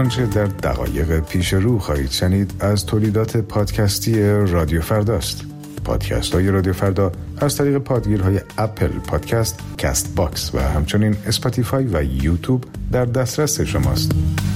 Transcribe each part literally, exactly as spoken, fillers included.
آنچه در دقایق پیش رو خواهید شنید از تولیدات پادکستی رادیو فرداست. پادکست های رادیو فردا از طریق پادگیرهای اپل پادکست، کست باکس و همچنین اسپاتیفای و یوتیوب در دسترس شماست.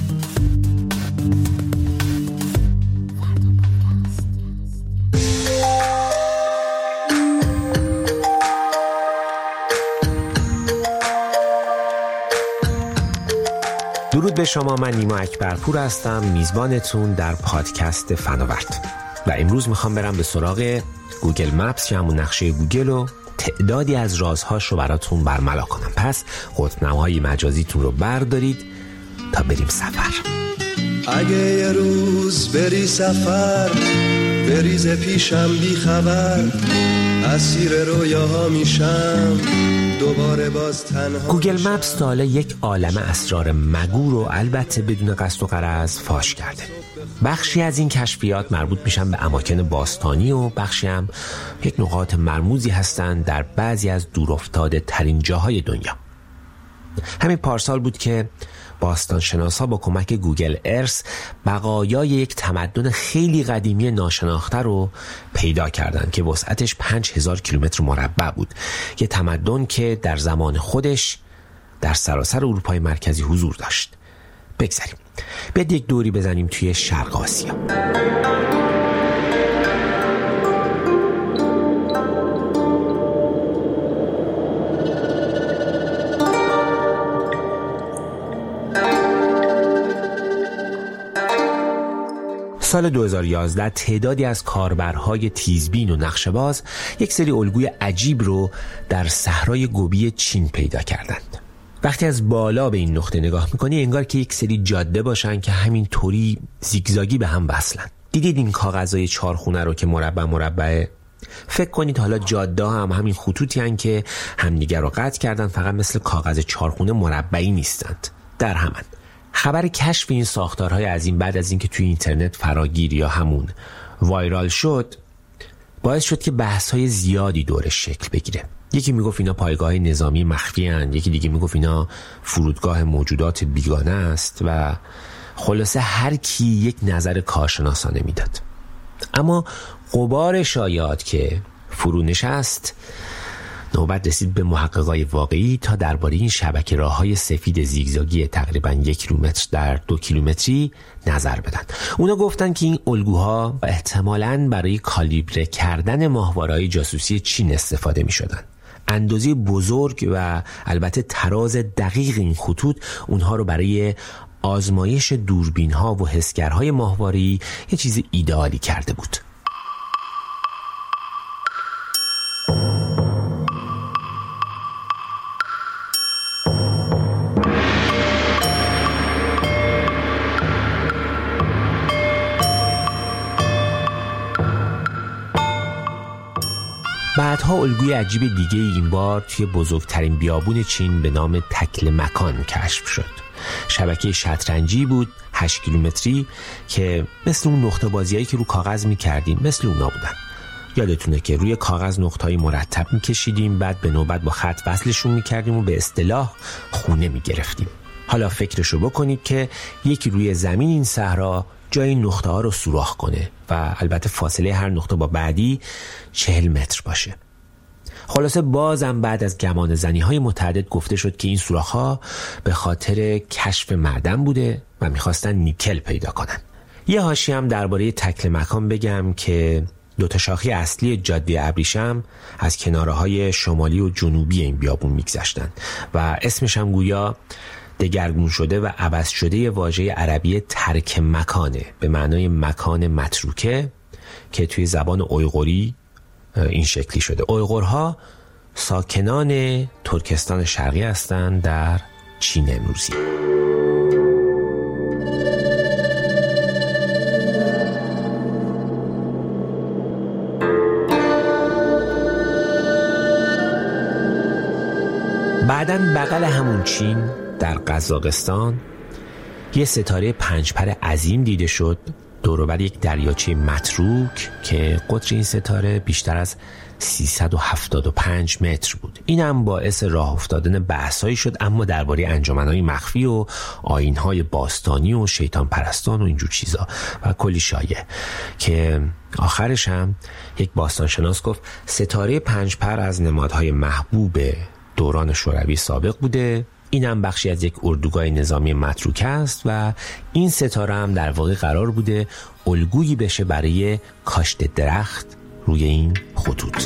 درود به شما، من نیما اکبرپور هستم، میزبانتون در پادکست فناورد و امروز میخوام برم به سراغ گوگل مپس یا همون نقشه گوگل و تعدادی از رازهاش رو براتون برملا کنم. پس قطب‌نماهای مجازیتون رو بردارید تا بریم سفر. اگه یه روز بری سفر، بریز پیشم بی خبر، اسیر رویاها میشم دوباره باز تنها. گوگل مپس تا حالا یک عالمه اسرار مگو رو البته بدون قصد و غرض فاش کرده. بخشی از این کشفیات مربوط میشن به اماکن باستانی و بخشی هم یک نقاط مرموزی هستن در بعضی از دورافتاده ترین جاهای دنیا. همین پارسال بود که باستانشناسا با کمک گوگل ارث بقایای یک تمدن خیلی قدیمی ناشناخته رو پیدا کردن که وسعتش پنج هزار کیلومتر مربع بود. یه تمدن که در زمان خودش در سراسر اروپای مرکزی حضور داشت. بگذاریم بیاد یک دوری بزنیم توی شرق آسیا. سال دو هزار و یازده تعدادی از کاربرهای تیزبین و نقشه‌باز یک سری الگوی عجیب رو در صحرای گوبی چین پیدا کردند. وقتی از بالا به این نقطه نگاه میکنی انگار که یک سری جاده باشن که همین طوری زیگزاگی به هم وصلن. دیدید این کاغذهای چارخونه رو که مربع مربعه؟ فکر کنید حالا جاده هم همین خطوطی هن که همدیگر رو قطع کردن، فقط مثل کاغذ چارخونه مربعی نیستند. در همان خبر کشف این ساختارهای عظیم بعد از اینکه توی اینترنت فراگیر یا همون وایرال شد، باعث شد که بحث‌های زیادی دورش شکل بگیره. یکی میگفت اینا پایگاه نظامی مخفی هن، یکی دیگه میگفت اینا فرودگاه موجودات بیگانه است و خلاصه هر کی یک نظر کارشناسانه میداد. اما غبار شایعات که فرو نشست، نوبت رسید به محققای واقعی تا درباره این شبکه راه‌های سفید زیگزاگی تقریباً یک کیلومتر در دو کیلومتری نظر بدن. اونا گفتن که این الگوها احتمالاً برای کالیبره کردن ماهواره‌های جاسوسی چین استفاده می‌شدن. اندازه بزرگ و البته تراز دقیق این خطوط اونها رو برای آزمایش دوربین‌ها و حسگرهای ماهواره‌ای یه چیز ایدئالی کرده بود. بعدها الگوی عجیب دیگه این بار توی بزرگترین بیابون چین به نام تکل مکان کشف شد. شبکه شطرنجی بود هشت کیلومتری که مثل اون نقطه بازیایی که رو کاغذ می‌کردیم مثل اونا بودن. یادتونه که روی کاغذ نقطه‌های مرتب می‌کشیدیم، بعد به نوبت با خط وصلشون می‌کردیم و به اصطلاح خونه می‌گرفتیم. حالا فکرشو بکنید که یکی روی زمین این صحرا جای نقطه ها رو سوراخ کنه و البته فاصله هر نقطه با بعدی چهل متر باشه. خلاصه بازم بعد از گمان زنی های متعدد گفته شد که این سوراخ ها به خاطر کشف معدن بوده و میخواستن نیکل پیدا کنن. یه حاشیه هم درباره تکل مکان بگم که دو تا شاخه اصلی جاده ابریشم از کناره های شمالی و جنوبی این بیابون میگذشتن و اسمش هم گویا دگرگون شده و عوض شده واژه عربی ترک مکانه به معنای مکان متروکه که توی زبان اویغوری این شکلی شده. اویغورها ساکنان ترکستان شرقی هستند در چین امروزی. بعدن بغل همون چین در قزاقستان یه ستاره پنجپر عظیم دیده شد دوروبر یک دریاچه متروک که قطر این ستاره بیشتر از سیصد و هفتاد و پنج متر بود. این هم باعث راه افتادن بحثایی شد، اما درباره انجمنهای مخفی و آیین‌های باستانی و شیطان پرستان و اینجور چیزا و کلی شایعه که آخرش هم یک باستانشناس گفت ستاره پنج پر از نمادهای محبوب دوران شوروی سابق بوده. این هم بخشی از یک اردوگاه نظامی متروک است و این ستاره هم در واقع قرار بوده الگویی بشه برای کاشت درخت روی این خطوط.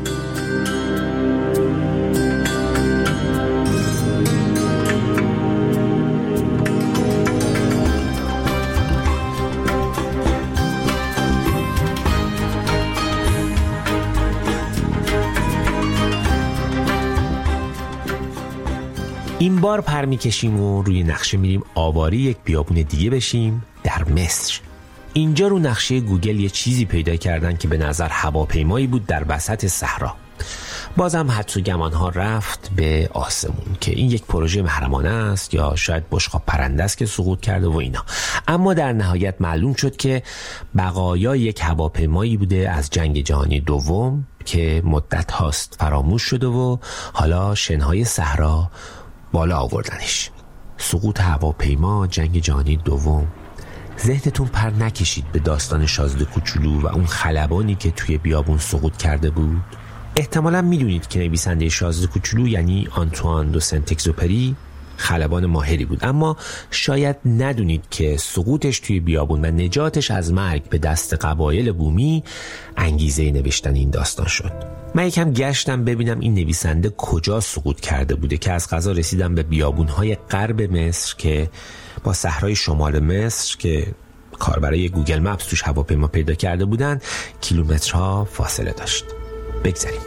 این بار پر میکشیم و روی نقشه میریم آواری یک بیابون دیگه بشیم در مصر. اینجا رو نقشه گوگل یه چیزی پیدا کردن که به نظر هواپیمایی بود در وسط صحرا. بازم حدس و گمان‌ها رفت به آسمون که این یک پروژه محرمانه است یا شاید بشقاب پرنده است که سقوط کرده و اینا. اما در نهایت معلوم شد که بقایای یک هواپیمایی بوده از جنگ جهانی دوم که مدت هاست فراموش شده و حالا شنهای صحرا بالا آوردنش. سقوط هواپیما، جنگ جهانی دوم. ذهنتون پر نکشید به داستان شازده کوچولو و اون خلبانی که توی بیابون سقوط کرده بود؟ احتمالا میدونید که نویسنده شازده کوچولو یعنی آنتوان دو سنت اگزوپری خلبان ماهری بود، اما شاید ندونید که سقوطش توی بیابون و نجاتش از مرگ به دست قبایل بومی انگیزه نوشتن این داستان شد. من یکم گشتم ببینم این نویسنده کجا سقوط کرده بوده که از قضا رسیدم به بیابون‌های غرب مصر که با صحرای شمال مصر که کاربرای گوگل مپس توش هواپیما پیدا کرده بودن کیلومترها فاصله داشت. بگذاریم.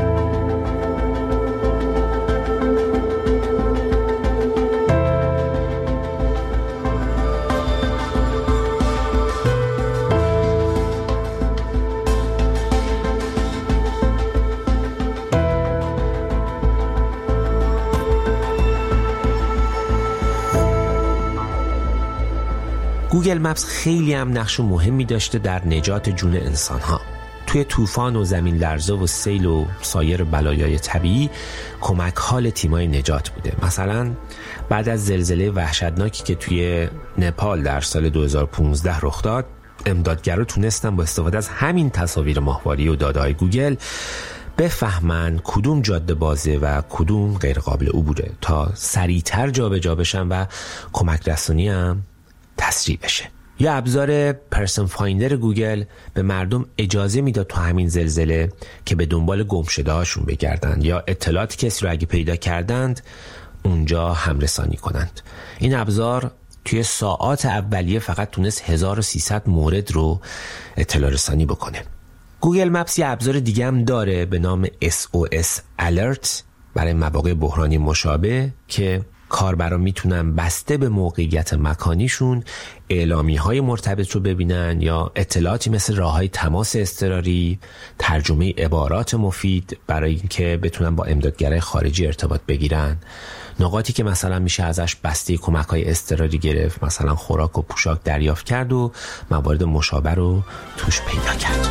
گوگل مپس خیلی هم نقش مهمی داشته در نجات جون انسان‌ها. توی طوفان و زمین لرزه و سیل و سایر بلایای طبیعی کمک حال تیمای نجات بوده. مثلا بعد از زلزله وحشتناکی که توی نپال در سال دو هزار و پانزده رخ داد، امدادگرا تونستن با استفاده از همین تصاویر ماهواری و داده‌های گوگل بفهمن کدوم جاده بازه و کدوم غیر قابل عبوره تا سریعتر جابجا بشن و کمک رسانی هم تسریع بشه. یا ابزار پرسن فایندر گوگل به مردم اجازه میداد تو همین زلزله که به دنبال گمشده هاشون بگردن یا اطلاعات کسی رو اگه پیدا کردند اونجا همرسانی کنند. این ابزار توی ساعات اولیه فقط تونست هزار و سیصد مورد رو اطلاع رسانی بکنه. گوگل مپس یه ابزار دیگه هم داره به نام اس او اس Alert برای مواقع بحرانی مشابه که کاربران میتونن بسته به موقعیت مکانیشون اعلامیه‌های مرتبط رو ببینن یا اطلاعاتی مثل راه‌های تماس اضطراری، ترجمه عبارات مفید برای اینکه بتونن با امدادگرای خارجی ارتباط بگیرن، نقاطی که مثلا میشه ازش بسته کمک‌های اضطراری گرفت، مثلا خوراک و پوشاک دریافت کرد و موارد مشابه رو توش پیدا کرد.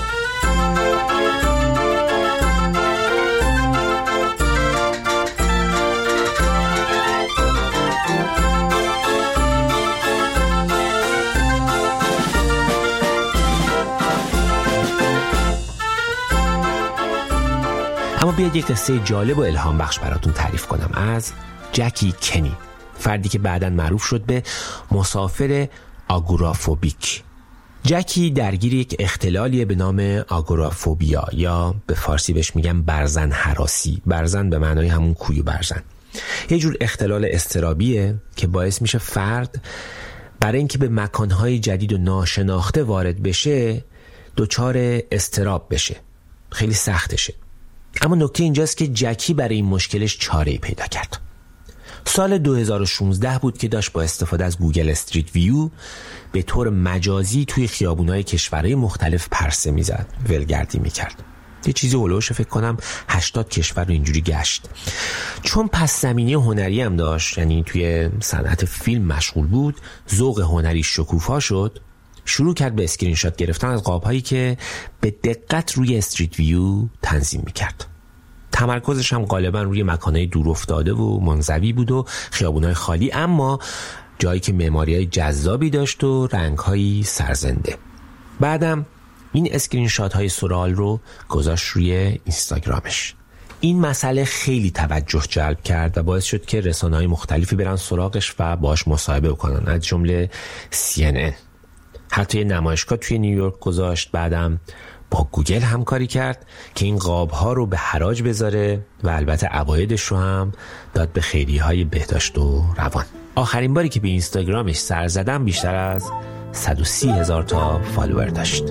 اما بیاید یک قصه جالب و الهام بخش براتون تعریف کنم از جکی کنی، فردی که بعداً معروف شد به مسافر آگورافوبیک. جکی درگیر یک اختلالیه به نام آگورافوبیا یا به فارسی بهش میگن برزن هراسی. برزن به معنای همون کوی برزن. یه جور اختلال اضطرابیه که باعث میشه فرد برای اینکه به مکانهای جدید و ناشناخته وارد بشه دچار اضطراب بشه. خیلی سختشه. اما نکته اینجاست که جکی برای این مشکلش چاره‌ای پیدا کرد. سال دو هزار و شانزده بود که داشت با استفاده از گوگل استریت ویو به طور مجازی توی خیابون‌های کشورهای مختلف پرسه می‌زد، ولگردی می‌کرد. یه چیزی هولوش فکر کنم هشتاد کشور رو اینجوری گشت. چون پس زمینه هنری هم داشت، یعنی توی صنعت فیلم مشغول بود، ذوق هنری شکوفا شد، شروع کرد به اسکرین شات گرفتن از قاب‌هایی که به دقت روی استریت ویو تنظیم می‌کرد. تمرکزش هم غالبا روی مکان‌های دور افتاده و منزوی بود و خیابون‌های خالی، اما جایی که معماری‌های جذابی داشت و رنگ‌های سرزنده. بعدم این اسکرین شات های سورئال رو گذاشت روی اینستاگرامش. این مسئله خیلی توجه جلب کرد و باعث شد که رسانه‌های مختلفی برن سراغش و باهاش مصاحبه کنن، از جمله سی ان ان. حتی یه نمایشگاه توی نیویورک گذاشت. بعدم با گوگل همکاری کرد که این قاب‌ها رو به حراج بذاره و البته عوایدش رو هم داد به خیریه‌های بهداشت و روان. آخرین باری که به اینستاگرامش سر زدم بیشتر از صد و سی هزار تا فالوور داشت.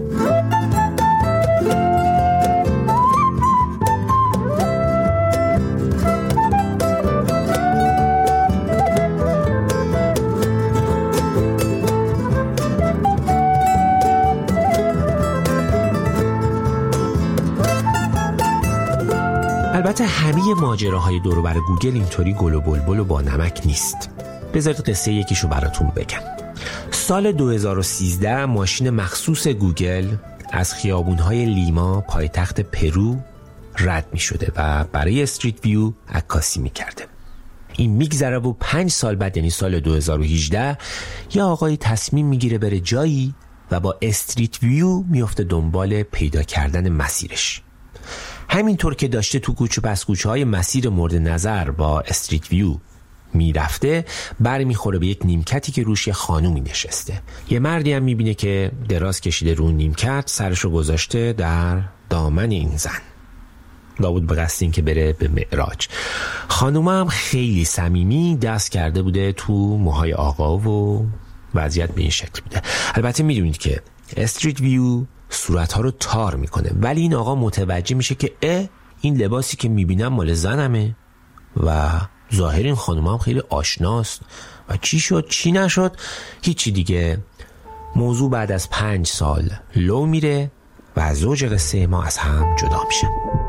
البته همه ماجراهای دور و بر گوگل اینطوری گل و بلبل و با نمک نیست. بذارید قصه یکیشو براتون بگم. سال دو هزار و سیزده ماشین مخصوص گوگل از خیابونهای لیما پایتخت پرو رد می شده و برای استریت ویو عکاسی می کرده. این میگذره و پنج سال بعد، یعنی سال دو هزار و هجده، یه آقای تصمیم میگیره بره جایی و با استریت ویو میفته دنبال پیدا کردن مسیرش. همینطور که داشته تو کوچه پس کوچه های مسیر مورد نظر با استریت ویو میرفته، بر میخوره به یک نیمکتی که روش یه خانومی نشسته. یه مردی هم میبینه که دراز کشیده رو نیمکت، سرشو گذاشته در دامن این زن، لابد به قصد این که بره به معراج. خانوم هم خیلی صمیمی دست کرده بوده تو موهای آقا و وضعیت به این شکل بوده. البته میدونید که استریت ویو صورتها رو تار میکنه، ولی این آقا متوجه میشه که اه این لباسی که میبینم مال زنمه و ظاهر این خانوم هم خیلی آشناست. و چی شد چی نشد هیچی دیگه. موضوع بعد از پنج سال لو میره و زوج قصه ما از هم جدا میشه.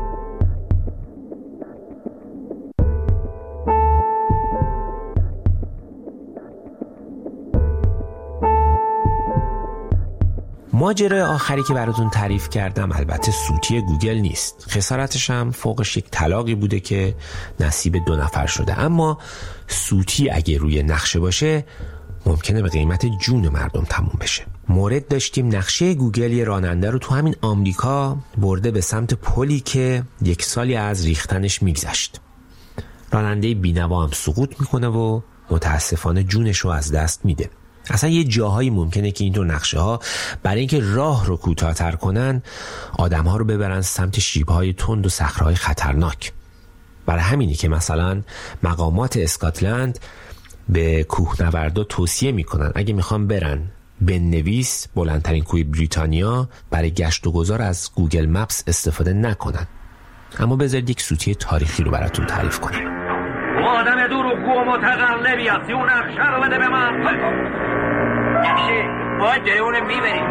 ماجرای آخری که براتون تعریف کردم البته سوتی گوگل نیست. خسارتش هم فوقش یک طلاقی بوده که نصیب دو نفر شده. اما سوتی اگه روی نقشه باشه ممکنه به قیمت جون مردم تموم بشه. مورد داشتیم نقشه گوگل یه راننده رو تو همین آمریکا برده به سمت پلی که یک سالی از ریختنش میگذشت. راننده بینوا هم سقوط میکنه و متاسفانه جونش رو از دست میده. اصلا یه جاهایی ممکنه که اینطور نقشه ها برای اینکه راه رو کوتاه‌تر کنن آدم ها رو ببرن سمت شیب‌های تند و صخره‌های خطرناک. برای همینی که مثلا مقامات اسکاتلند به کوهنوردا توصیه میکنن اگه میخوان برن بن نویس، بلندترین کوه بریتانیا، برای گشت و گذار از گوگل مپس استفاده نکنن. اما بذارید یک سوتی تاریخی رو براتون تعریف کنم. آدم دروغگو و متقلبی هستی، اون نقشه رو بده به من. نقشه باید جلوی اونه میبریم.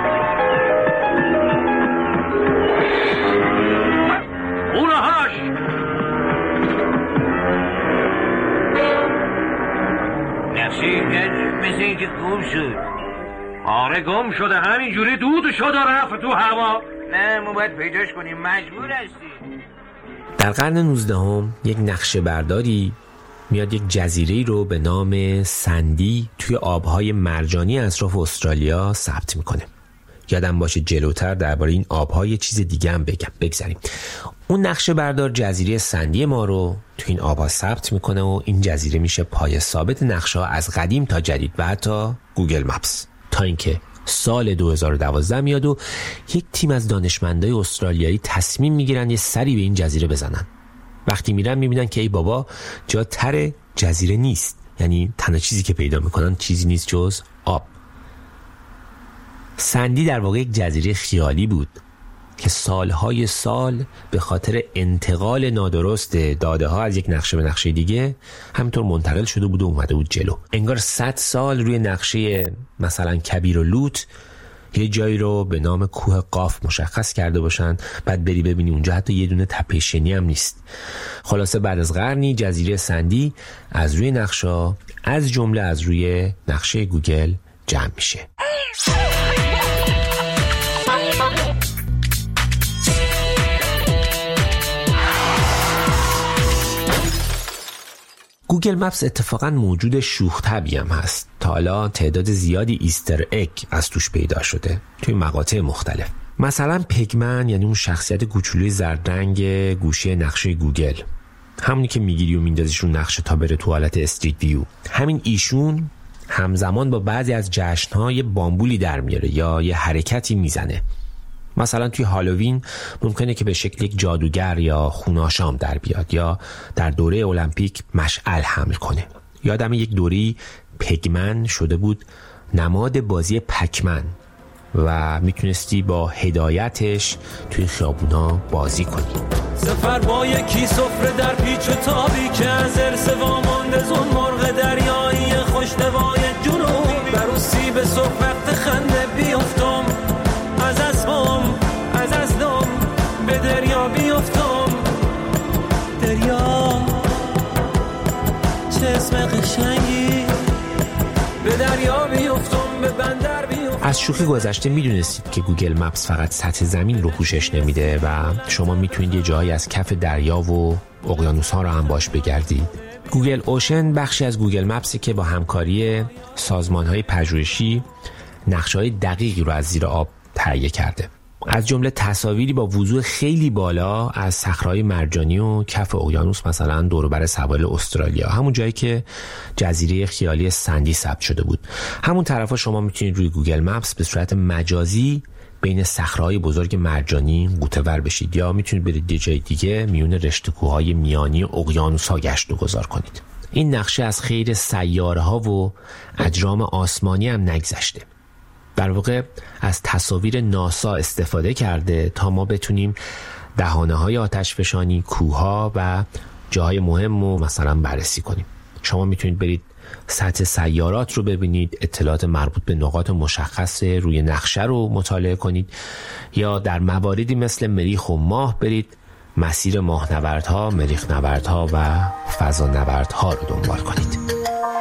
اونه هاش نقشه مثل اینکه گم شد. آره گم شده، همینجوری دود شده رفت تو هوا. نه ما باید پیداش کنیم، مجبور هستیم. در قرن نوزدهم یک نقشه برداری میاد یک جزیره‌ای رو به نام سندی توی آبهای مرجانی اطراف استرالیا ثبت میکنه. یادم باشه جلوتر درباره این آبها یه چیز دیگه هم بگم. بگذاریم. اون نقشه بردار جزیره سندی ما رو توی این آبها ثبت میکنه و این جزیره میشه پای ثابت نقشه ها از قدیم تا جدید و حتی گوگل مپس. تا اینکه سال دو هزار و دوازده میاد و یک تیم از دانشمندای استرالیایی تصمیم میگیرن یه سری به این جزیره بزنن. وقتی میرن میبینن که ای بابا جا تر جزیره نیست، یعنی تنها چیزی که پیدا میکنن چیزی نیست جز آب. سندی در واقع یک جزیره خیالی بود که سالهای سال به خاطر انتقال نادرست داده ها از یک نقشه به نقشه دیگه همینطور منتقل شده بود و اومده بود جلو. انگار صد سال روی نقشه مثلا کبیر و لوت یه جایی رو به نام کوه قاف مشخص کرده باشن، بعد بری ببینی اونجا حتی یه دونه تپه شنی هم نیست. خلاصه بعد از قرنی جزیره سندی از روی نقشه، از جمله از روی نقشه گوگل جمع میشه. گوگل مپس اتفاقا موجود شوخ طبعی هم هست. تا حالا تعداد زیادی ایستر اگ از توش پیدا شده توی مقاطع مختلف. مثلا پگمن، یعنی اون شخصیت کوچولوی زرد گوشه نقشه گوگل، همونی که میگیری و میندازیش رو نقشه تا بره تو حالت استریت ویو، همین ایشون همزمان با بعضی از جشن‌های بامبولی در میاره یا یه حرکتی میزنه. مثلا توی هالووین ممکنه که به شکل یک جادوگر یا خوناشام در بیاد، یا در دوره المپیک مشعل حمل کنه. یادم یک دوری پگمن شده بود نماد بازی پکمن و میتونستی با هدایتش توی خیابونا بازی کنی. سفر با یکی سفره در پیچ و تابی که از ارث وامانده زون مرغ دریایی خوشنوای جنوب بروسی به صبح وقت خنده بیفتم از اسبم از ازدم به دریا بیفتم دریا چه اسم قشنگی به دریا بیفتم به بندر بیفتم. از شوخی گذشته میدونستید که گوگل مپس فقط سطح زمین رو پوشش نمیده و شما میتونید یه جایی از کف دریا و اقیانوس ها رو هم باش بگردید. گوگل اوشن بخشی از گوگل مپسی که با همکاری سازمان های پژوهشی نقشه های دقیقی رو از زیر آب تهیه کرده، از جمله تصاویری با وضوح خیلی بالا از صخره‌های مرجانی و کف اقیانوس، مثلا دور و بر سواحل استرالیا، همون جایی که جزیره خیالی سندی ثبت شده بود. همون طرفا شما میتونید روی گوگل مپس به صورت مجازی بین صخره‌های بزرگ مرجانی غوطه‌ور بشید، یا میتونید برید یه جای دیگه میون رشته کوه‌های میانی اقیانوس‌ها گشت و گذار کنید. این نقشه از خیر سیاره‌ها و اجرام آسمانی هم نگذشته. در واقع از تصاویر ناسا استفاده کرده تا ما بتونیم دهانه‌های آتشفشانی، کوه‌ها و جاهای مهم رو مثلا بررسی کنیم. شما میتونید برید سطح سیارات رو ببینید، اطلاعات مربوط به نقاط مشخص روی نقشه رو مطالعه کنید، یا در مواردی مثل مریخ و ماه برید مسیر ماهنوردها، مریخ نوردها و فضانوردها رو دنبال کنید.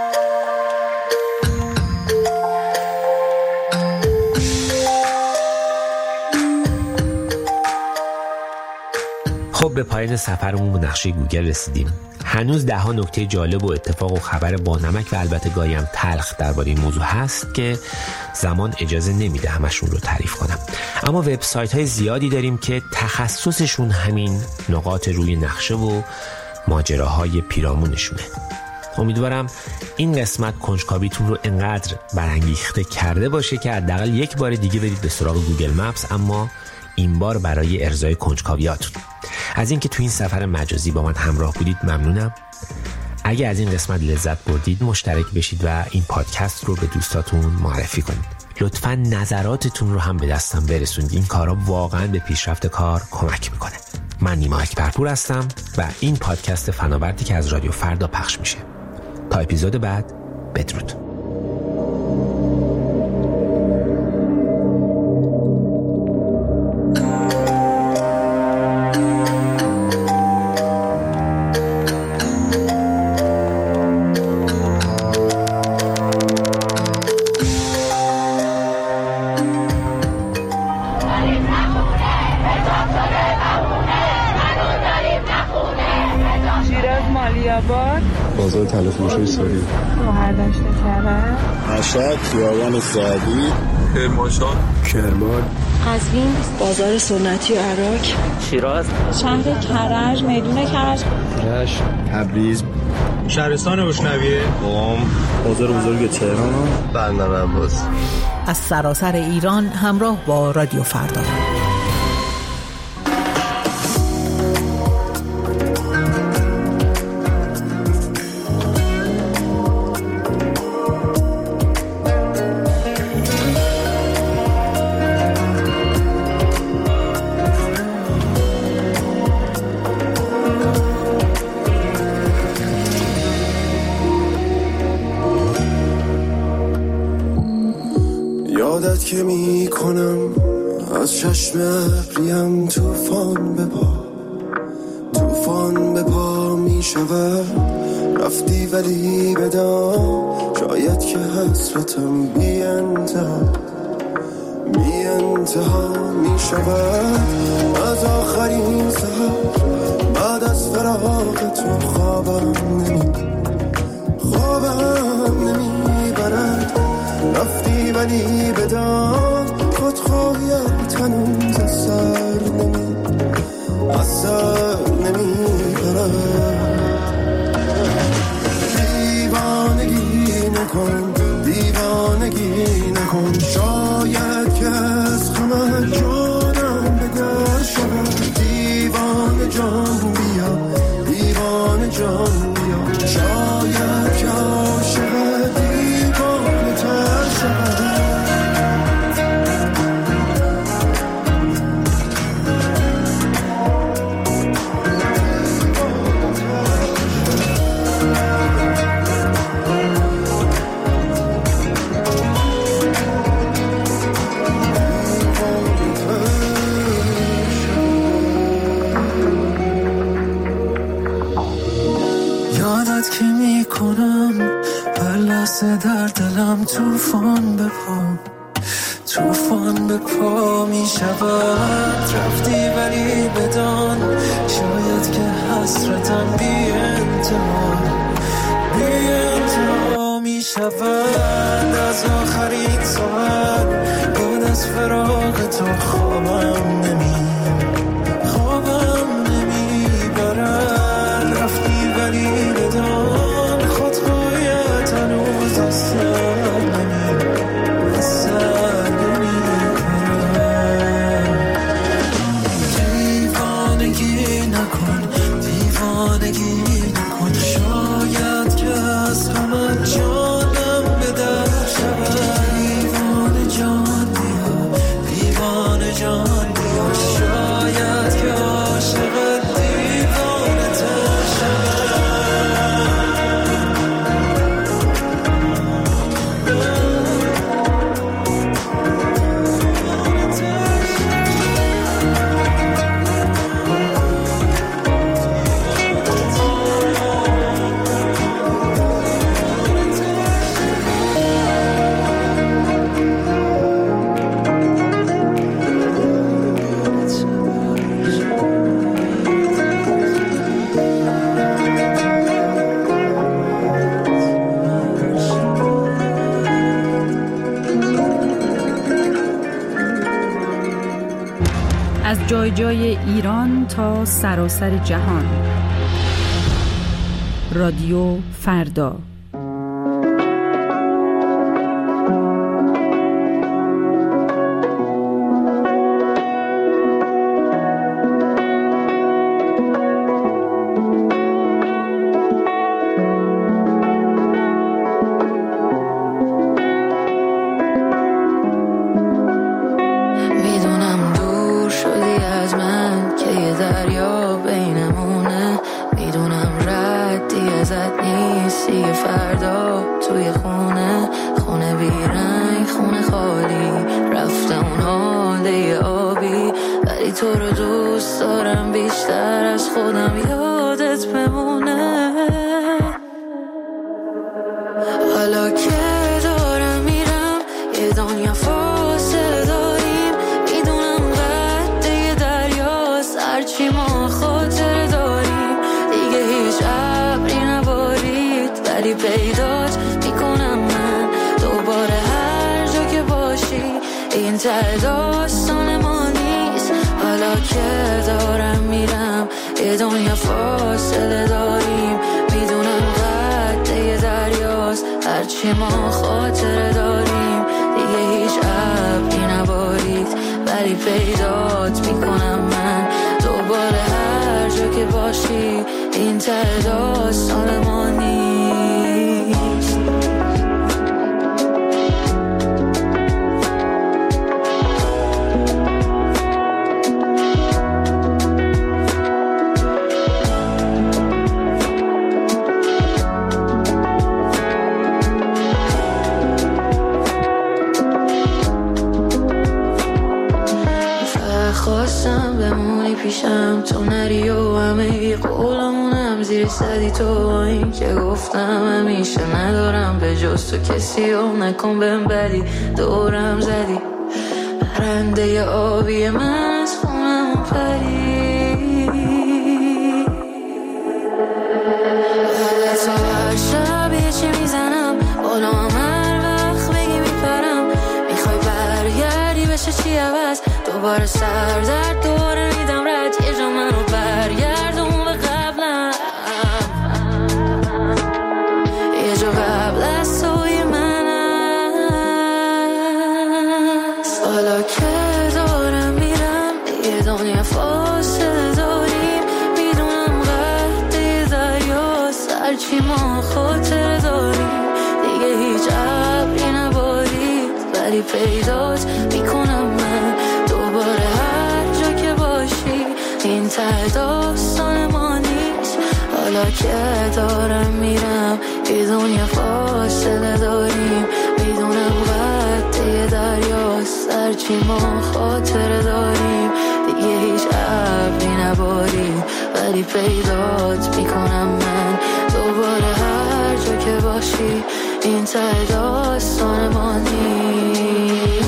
خب به پایان سفرمون به نقشه گوگل رسیدیم. هنوز ده ها نکته جالب و اتفاق و خبر با نمک و البته گاهی هم تلخ درباره این موضوع هست که زمان اجازه نمیده همشون رو تعریف کنم. اما وبسایت های زیادی داریم که تخصصشون همین نقاط روی نقشه و ماجراهای پیرامونشونه. امیدوارم این قسمت کنجکاویتون رو انقدر برانگیخته کرده باشه که حداقل یک بار دیگه برید به سراغ گوگل مپس، اما این بار برای ارضای کنجکاویاتون. از اینکه تو این سفر مجازی با من همراه بودید ممنونم. اگه از این قسمت لذت بردید مشترک بشید و این پادکست رو به دوستاتون معرفی کنید. لطفاً نظراتتون رو هم به دستم برسونید. این کارا واقعاً به پیشرفت کار کمک میکنه. من نیما اکبرپور هستم و این پادکست فناوردی که از رادیو فردا پخش میشه. تا اپیزود بعد، بدرود. بازار تلفروشی ساری مهردشت کرد مشهد خیابان سعدی کرمانشاه کرمان قزوین بازار سنتی عراق شیراز شهر کرج میدون کرج رشت تبریز شهرستان اشنویه قم بازار بزرگ تهران بندر عباس. از سراسر ایران همراه با رادیو فردا. یادت که می کنم از چشم ابریم توفان به پا توفان به پا می شود. رفتی ولی بدان شاید که حسرتم بی انتها بی انتها می شود. از آخرین سحر بعد از فراق تو خوابم نمی ولی بدان خودخواهیت هنوز از سر نمی از سر نمی دیوانگی نکن دیوانگی نکن شاید که از خمه جانم به در شود دیوانه جان بیا دیوانه جان بیا شاید که عاشق دیوانه تر شود در دلم توفان به پا توفان به پا می شود رفتی ولی بدان شاید که حسرتم بی انتها بی انتها می شود از آخرین ساعت بعد از فراق تو خوابم نمی خوابم نمی برد رفتی ولی بدان جای جای ایران تا سراسر جهان. رادیو فردا. خواستم بمونی پیشم تو نری و همه قولمونم زیر صدی تو این که گفتم همیشه ندارم به جز تو کسی و نکن بهم بدی دورم زدی پرنده آبی من از خونم پری تو هر شب یه چی میزنم بالا هم هر وقت بگی میپرم دوباره سر در دوره میدم رد یه جا منو برگردون به قبلم یه جا قبل از توی من است حالا که دارم میرم یه دنیا فاصله داریم میدونم قد دریا سرچی ما خاطر داریم دیگه هیچ عبری نبارید ولی پیدات میکنم من دوباره هر جا که باشی این ته داستان ما نیست حالا که دارم میرم یه دنیا فاصله داریم میدونم قد یه دریا سرچی ما خاطر داریم دیگه هیچ عبری نباریم ولی پیدات میکنم من دوباره هر جا که باشی این ته داستان ما نیست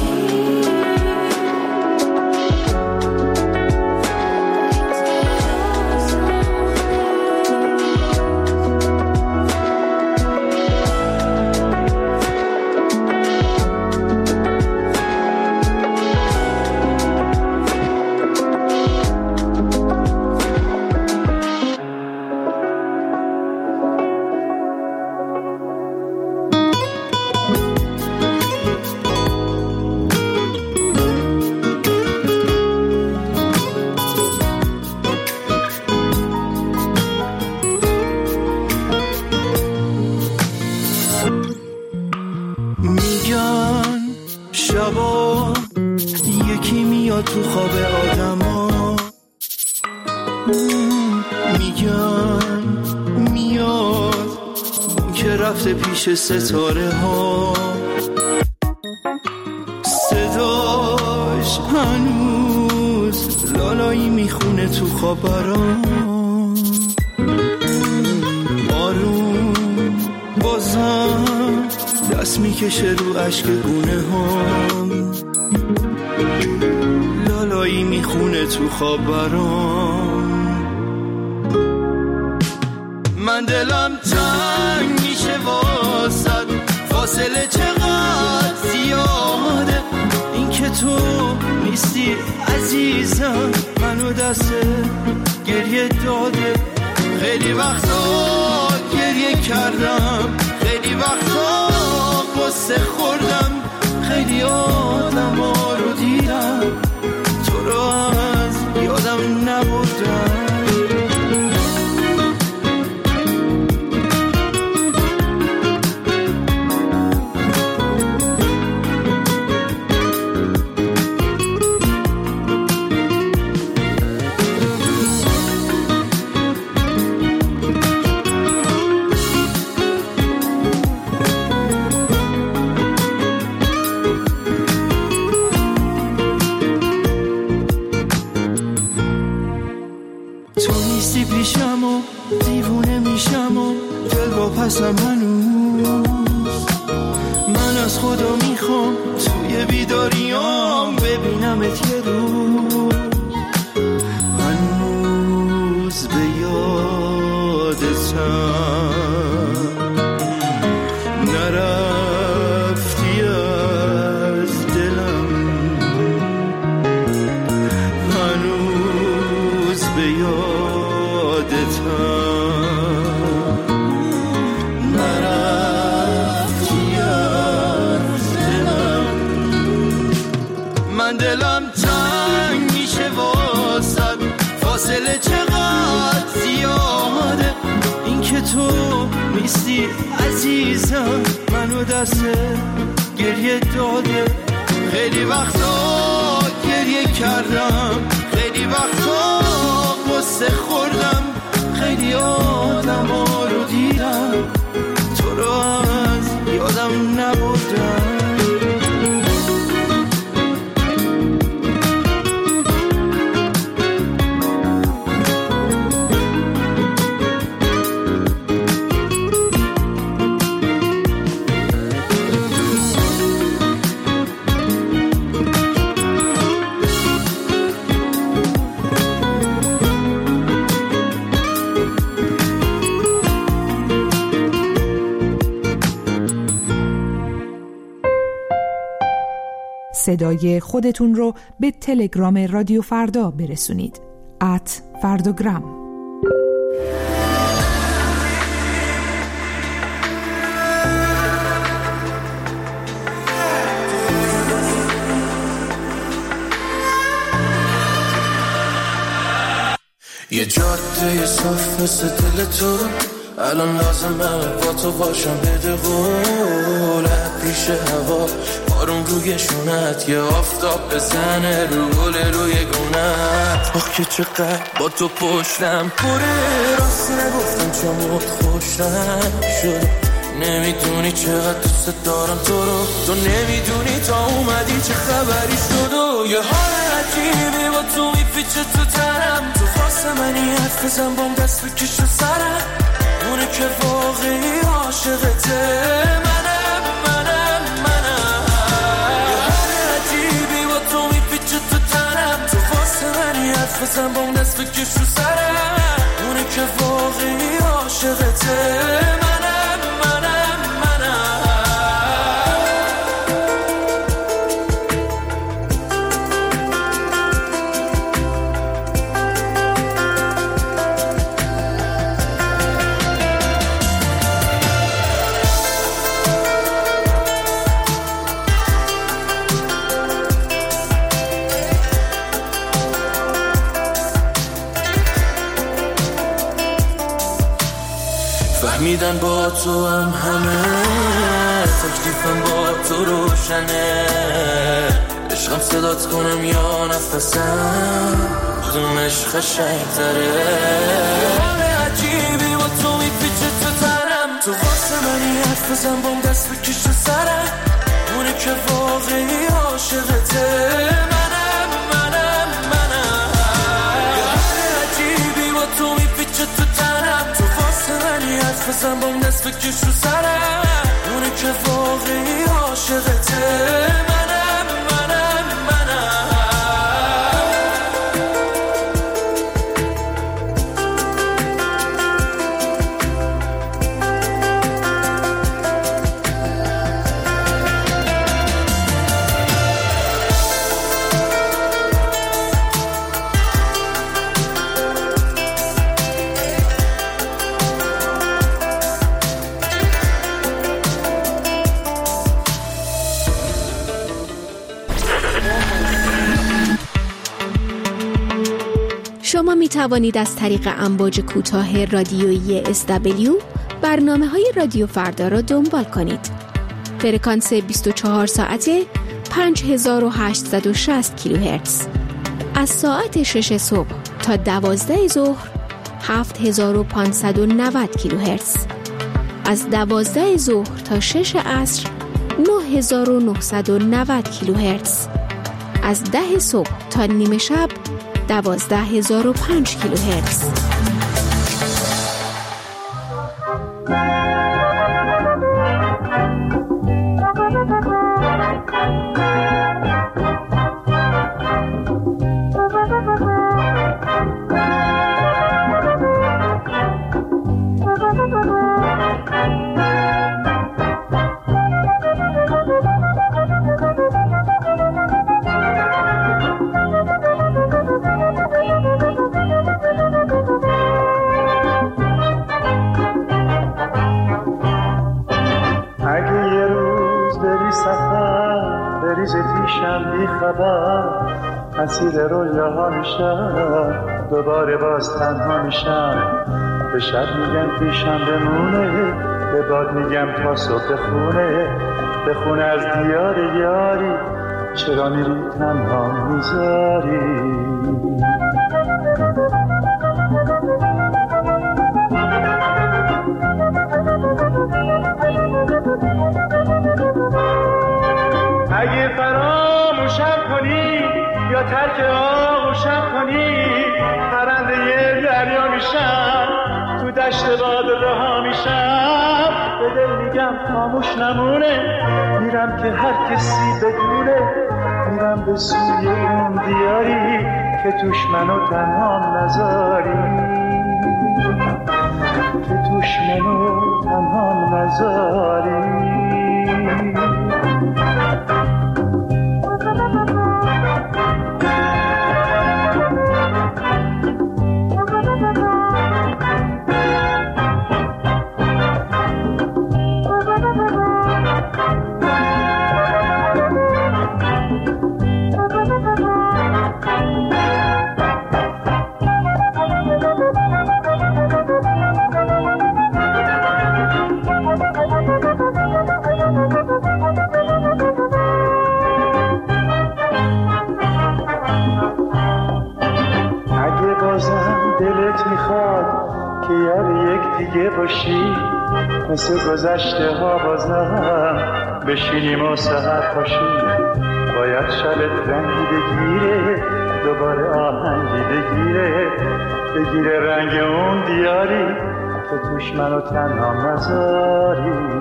تو خواب آدم ها میگن میاد که رفته پیش ستاره ها صداش هنوز لالایی میخونه تو خبران آروم بازم دست میکشه رو عشق گونه هم لالایی میخونه تو خواب برام من دلم تنگ میشه واسد فاصله چقدر زیاده این که تو نیستی عزیزم منو دست گریه داده خیلی وقتا گریه کردم خیلی وقتا قصه خوردم خیلی آدم ها رو دیدم تو رو از یادم نبردم پیشم و دیوونه میشم و دل با پسم هنوز من از خدا میخوام توی بیداریام ببینمت یه روز هنوز به یادتم نرفتی از دلم هنوز به یادتم نرفتی از دلم من دلم تنگ میشه واسد فاصله چقدر زیاده این که تو نیستی عزیزم منو دست گریه داده خیلی وقتا گریه کردم خیلی وقتا قصه خوردم خیلی آدم ها رو دیدم تو رو از یادم نبردم صدای خودتون رو به تلگرام رادیو فردا برسونید. ات فرداگرام. یه جاده صاف مثل دل تو، الان لازمه با تو باشم بده قول. پیش هوا بارون روی شونت، یه آفتاب بزنه رو گل روی گونت. آخ که چقدر با تو پشتم پره، راست نگفتم چموت خوشم شد. نمیدونی چقدر دوست دارم تو رو، تو نمیدونی تا اومدی چه خبری شد. و یه حال عجیبی با تو میپیچه تو تنم، تو واسه منی حرف بزن بام دست بکش رو سرم. اونه که واقعی عاشقته منم منم منم. یه حال عجیبی با تو میپیچه تو تنم، تو واسه منی حرف بزن بام دست بکش رو سرم. اونه که واقعی عاشقته منم منم منم. فهمیدن با تو هم همه، تکلیفم با تو روشنه. عشقم صدات کنم یا نفسم، کدومش قشنگ‌تره. حال عجیبی با تو میپیچه تو تنم، تو واسه منی حرف بزن بام دست بکش رو سرم. اونه که واقعی عاشقته منم منم منم. یه حال عجیبی با تو میپیچه تو تنم، تو واسه منی حرف بزن بام دست بکش رو سرم. اونه که واقعی عاشقته منم منم منم. شما می توانید از طریق امواج کوتاه رادیویی اس دبلیو برنامه‌های رادیو فردا را دنبال کنید. فرکانس بیست و چهار ساعته پنج هزار و هشتصد و شصت کیلوهرتز. از ساعت شش صبح تا دوازده ظهر هفت هزار و پانصد و نود کیلوهرتز. از دوازده ظهر تا شش عصر نه هزار و نهصد و نود کیلوهرتز. از ده صبح تا نیمه شب دوازده هزار و پنج کیلوهرتز. مسیر رویاها میشم، دوباره باز تنها میشم. به شب میگم پیشم بمونه، به باد میگم تا صبح خونه. به خونه از دیار یاری، چرا میری تنها میذاری؟ اگه فراموشم کنی یا ترک آغوشم کنی، پرنده یه دریا میشم، تو دشت باد رها میشم. به دل میگم خاموش نمونه، میرم که هر کسی بدونه. میرم به سوی اون دیاری که توش منو تنها نذاری، که توش منو تنها نذاری. مثل گذشته ها بازم بشینیم و سحر پاشیم، باید شبت رنگی بگیره، دوباره آهنگی بگیره، بگیره رنگ اون دیاری که توش منو تنها نذاری.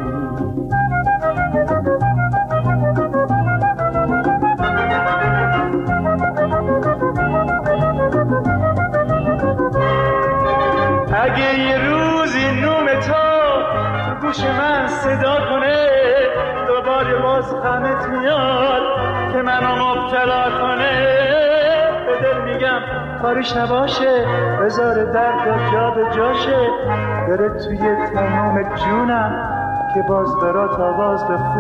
اگه یه روزی نوم تو گوش من صدا کنه، دوباره باز غمت میاد که منو مبتلا کنه، به دل میگم کارش نباشه، بذاره درد جا به جاشه، بره توی تمام جونم که باز برات آواز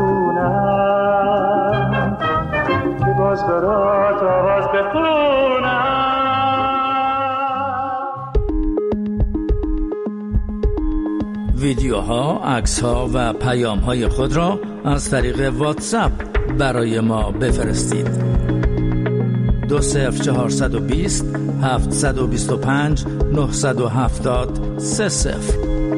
بخونم، که باز برات آواز بخونم. ویدیوها، عکس‌ها و پیام‌های خود را از طریق واتساپ برای ما بفرستید. دو صفر چهارصد و بیست هفتصد و بیست و پنج نهصد و هفتاد سه صفر.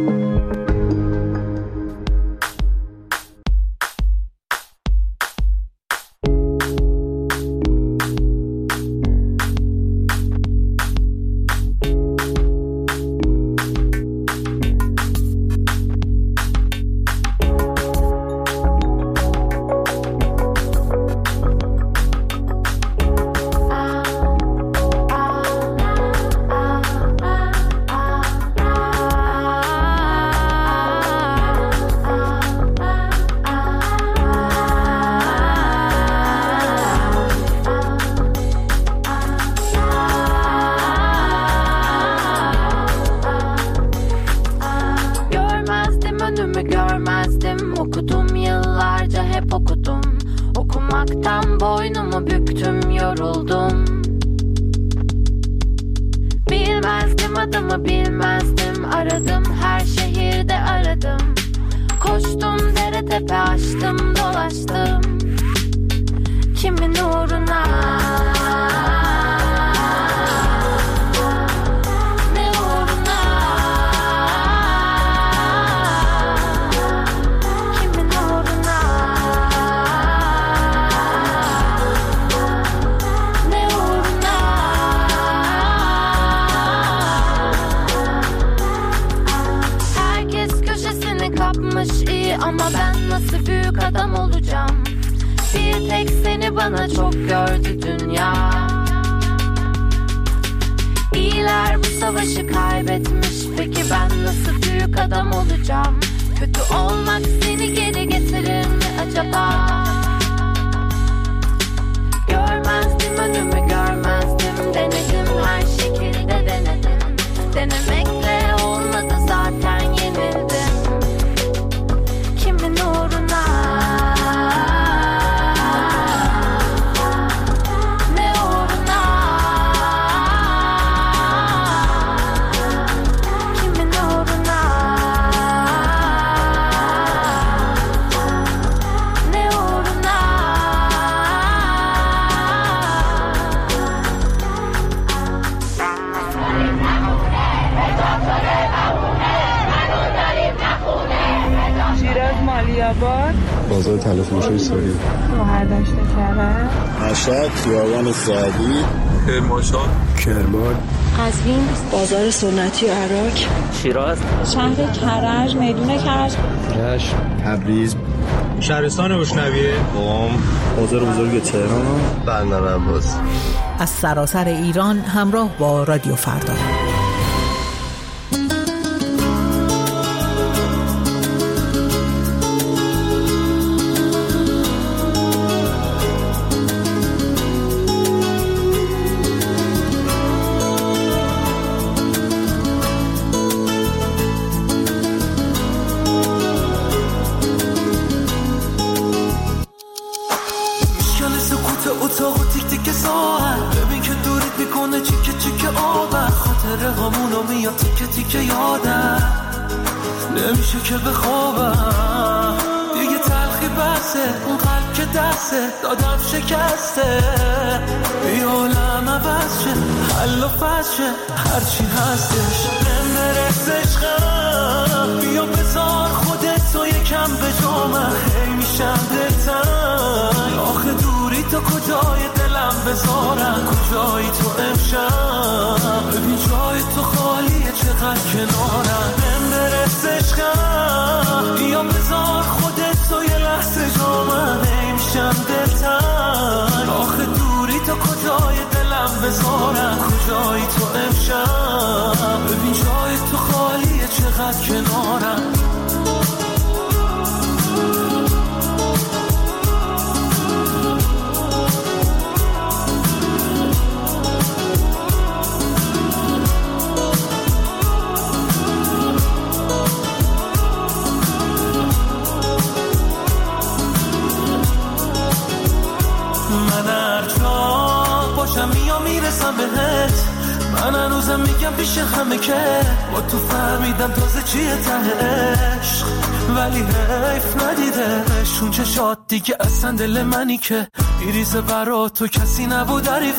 بازار تلفروشی ساری، بهرداشت کرج، مشهد، خیابان سعدی، کرمانشاه، کرمان، قزوین، بازار سنتی عراق، شیراز، شهر کرج، میدون کرج، رشت، تبریز، شهرستان بوشنویه، قم، بازار بزرگ تهران، بندر عباس. از سراسر ایران همراه با رادیو فردا. چیکه آبر خاطره همونو میاد تیکه تیکه یادم نمیشه که بخوابم دیگه تلخی بسه اون قلب که دسته دادم شکسته بیا عالم عوض شه حل و فصل شه هرچی هستش برس عشقم بیا بذار خودت و یکم به جامم هی میشم دلتنگ آخه دوری تو کجای دلم بذارم کجایی تو امشب ببین جای تو خالیه چقدر کنارم برس عشقم بیا بذار خودت و یه لحظه جامم هی میشم دلتنگ آخه دوری تو کجای دلم بذارم کجایی تو امشب ببین جای تو خالیه چقدر کنارم من هر جا باشم میام میرسم بهت من هنوزم میگم پیش همه که با تو فهمیدم تازه چیه ته عشق ولی حیف ندیدش اون چشات دیگه اصلا دل منی که میریزه برا تو کسی نبود عریفش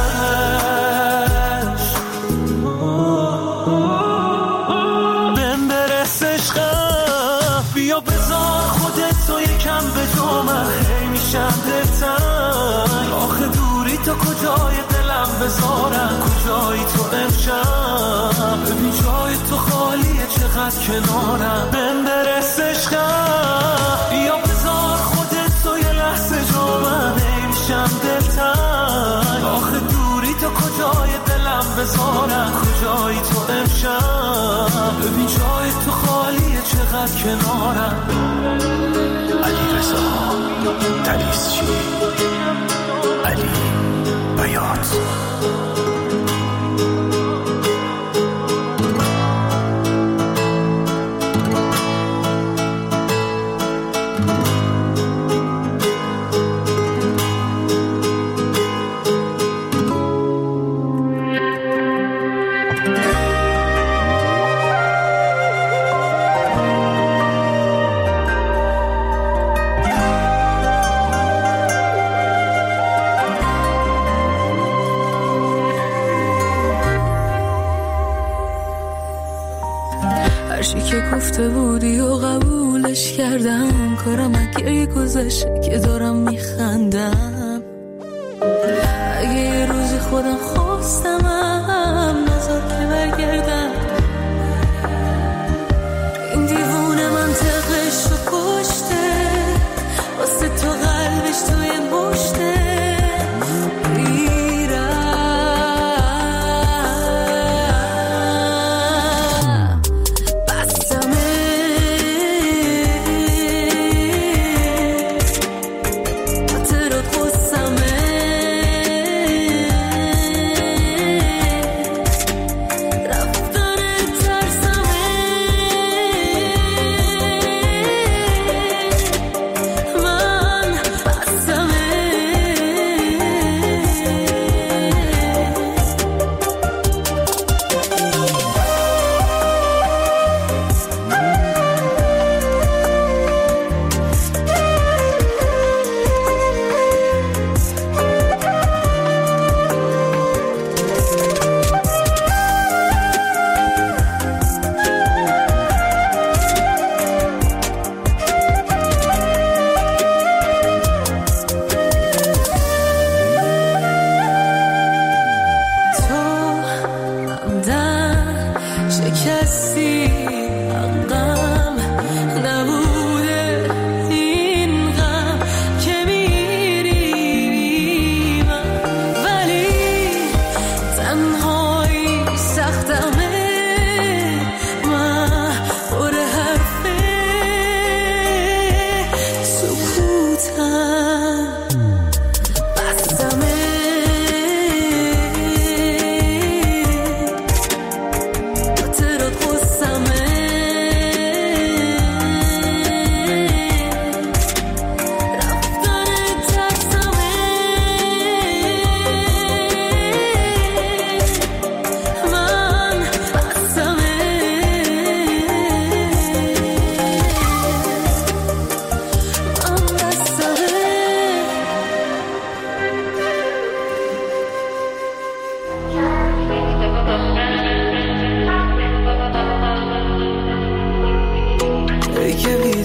بهم برس عشقم بیا بذار خودت تو یکم به جامم هی میشم دلتنگ آخه دوری تو کجای دلم بذارم کجایی تو امشب ببین جای تو خالیه چقدر کنارم بهم برس عشقم بیا بذار خودت تو یه لحظه جامم هی میشم دلتنگ آخه دوری تو کجای دلم بذارم کجایی تو امشب ببین جای تو خالیه چقدر کنارم علی رضا تلیسچی علی بیات گفته بودی و قبولش کردم کارم اگه گذشته که دارم میخندم اگه یه روزی خودم خواستمم نذار که برگردم این دیوونه منطقش رو کشته واسه تو قلبش توی مشته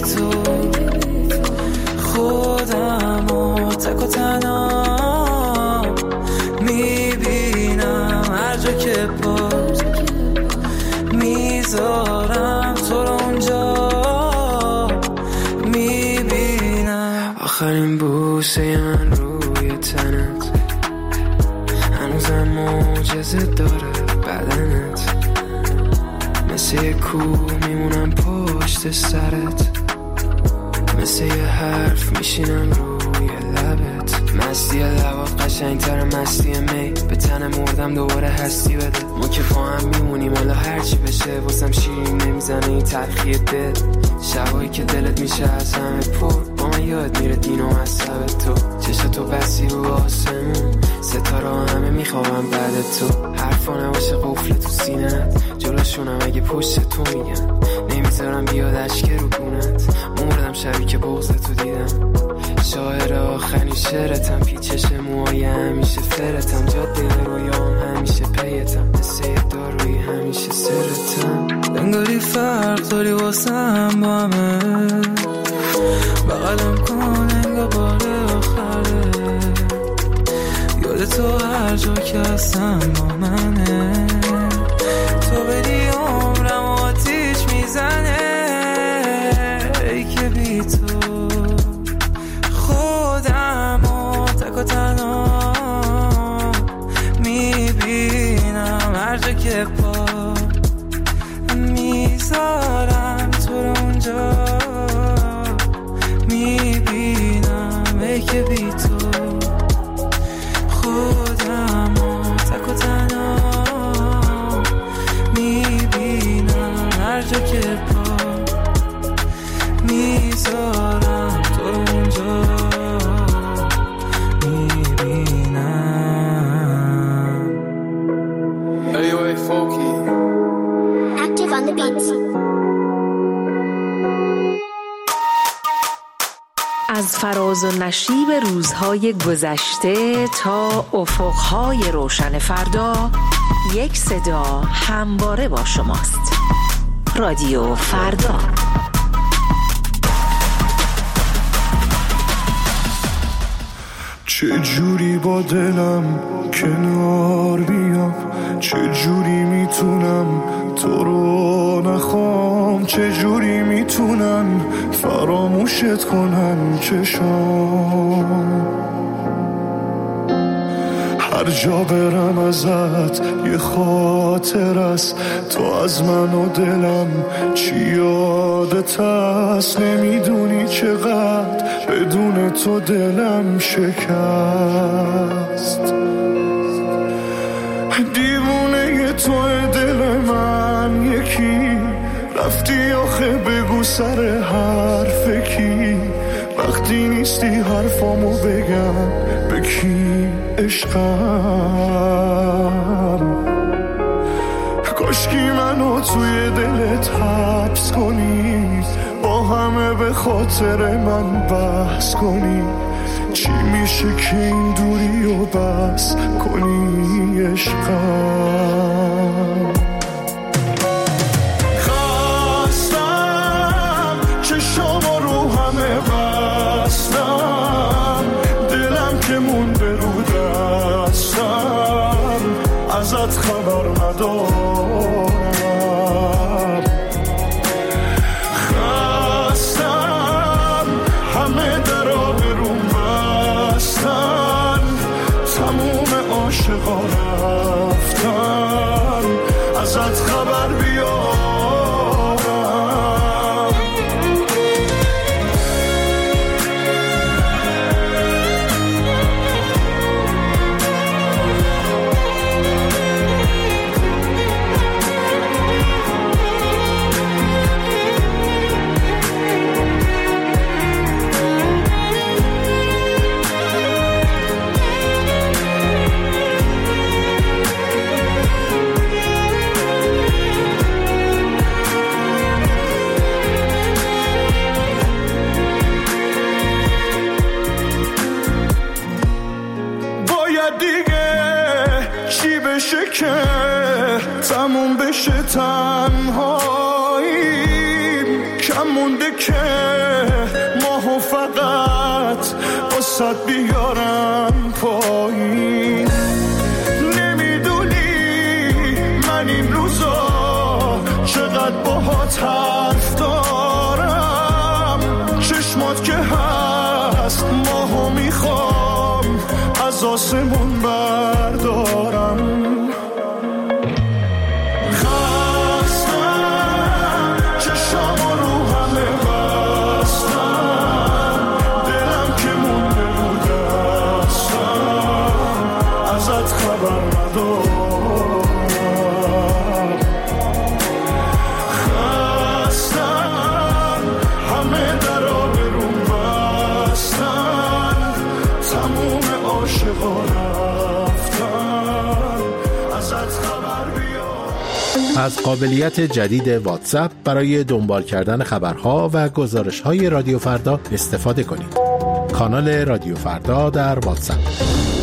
تو خودم و تک و تنها میبینم هر جا که پاس میذارم تو رو اونجا میبینم. آخرین بوسه من روی تنت هنوزم معجزه داره بدنت، مثل یه کوه میمونم پشت سرت، مثل یه حرف میشینم روی لبت. مستی لبات قشنگتر مستی می، به تن مردم دوباره هستی بده. ما که با هم میمونیم حالا هرچی بشه واسم شیرین نمیزنه این تلخی دل. شبایی که دلت میشه از همه پر، با من یاد میره دین و مذهب تو. چشاتو بسی رو آسمون، ستاره همه میخوابم بعد تو. حرفا نباشه قفل تو سینت، جلوشونم اگه پشت تو میگن. نمیذارم بیاد اشک رو گونت، مردم شبی که بغض تو دیدم. شاعر آخرین شعرتم، پیچش موهای همیشه فرتم. جاده رویام همیشه پیتم، مثل یه داروی همیشه سرتم. انگاری فرق داری واسم با همه، بغلم کن انگار بار آخره. یاد تو هر جا که هستم با منه، تو بدی عمرم آتیش میزنه. ای که بی تو خودم و تک و تنها میبینم هر جا که پا میذارم تو رو اونجا میبینم. ای که بی تو خودم و تک و تنها میبینم هر جا که پا میذارم تو رو اونجا میبینم. Anyway, Folky Active on the beats. از فراز و نشیب روزهای گذشته تا افقهای روشن فردا، یک صدا همواره با شماست. رادیو فردا. چه جوری با دلم کنار بیام، چه جوری میتونم تو رو نخوام، چه جوری میتونن فراموشت کنن چشام. هر جا برم ازت یه خاطر است، تو از من و دلم چی یادت هست. نمیدونی چقدر بدون تو دلم شکست. دیوونه توی دل من یکی، رفتی آخه بگو سر حرف کی. وقتی نیستی حرفامو بگم به کی عشقم. کاشکی منو توی دلت حبس کنی، با همه به خاطر من بحث کنی. چی میشه که این دوری و بس کنی عشقم. خواستم چشامو رو همه بستم، دلم که مونده رو دستم، ازت خبر ندارم. خواستم همه درا برون بستن، تموم عاشقا رفتن، ازت خبر بیارم. که تموم بشه تنهاییم، کم مونده که واسط بیارم پایین. نمیدونی من این روزا چقدر باهات حرف دارم. چشمات که هست ماهو میخوام از آسمون بردارم. از قابلیت جدید واتساپ برای دنبال کردن خبرها و گزارش‌های رادیو فردا استفاده کنید. کانال رادیو فردا در واتساپ.